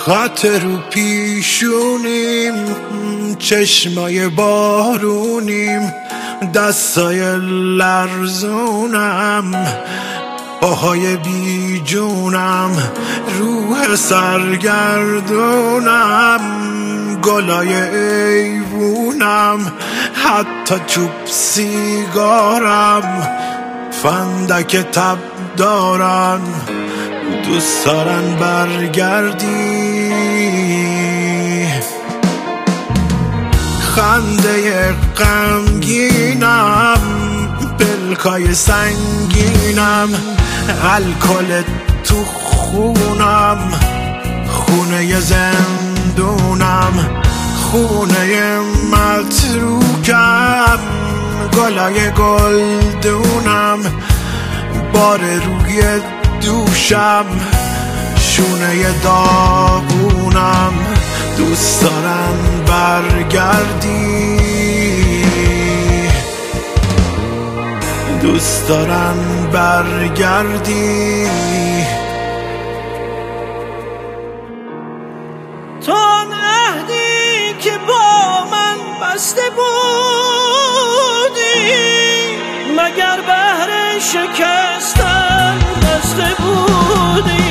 خط رو پیشونیم، چشمای بارونیم، دستای لرزونم، پاهای بی جونم، روح سرگردونم، گلای ایوونم، حتی چوب سیگارم، فندک تب دارن، دوست دارن برگردی. خنده غمگینم، پلکای سنگینم، الکل تو خونم، خونه زندونم، خونه متروکم، گلای گلدونم، بار روی دوشم، شونه داغونم، دوست دارم برگردی، دوست دارم برگردی. تو آن عهدی که با من بسته بودی، مگر بهر شکستن بسته بودی؟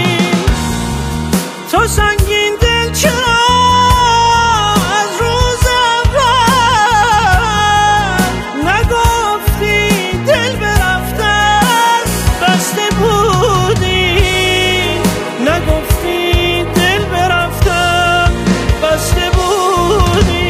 تو سنگین دل چرا از روز اول نگفتی دل برفتن بسته بودی؟ نگفتی دل برفتن بسته بودی؟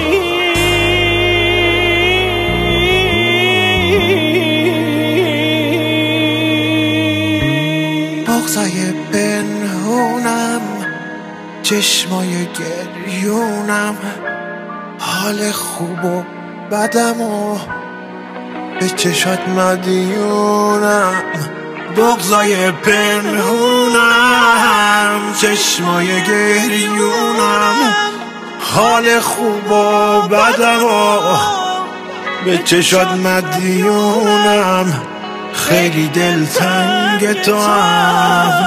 بغضای پنهونم، چشمای گریونم، حال خوب و بدم و به چشات مدیونم. بغضای پنهونم، چشمای گریونم، حال خوب و بدم و به چشات مدیونم. خیلی دلتنگ تو هم،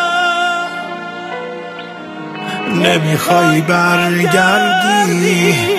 نمیخوای برگردی.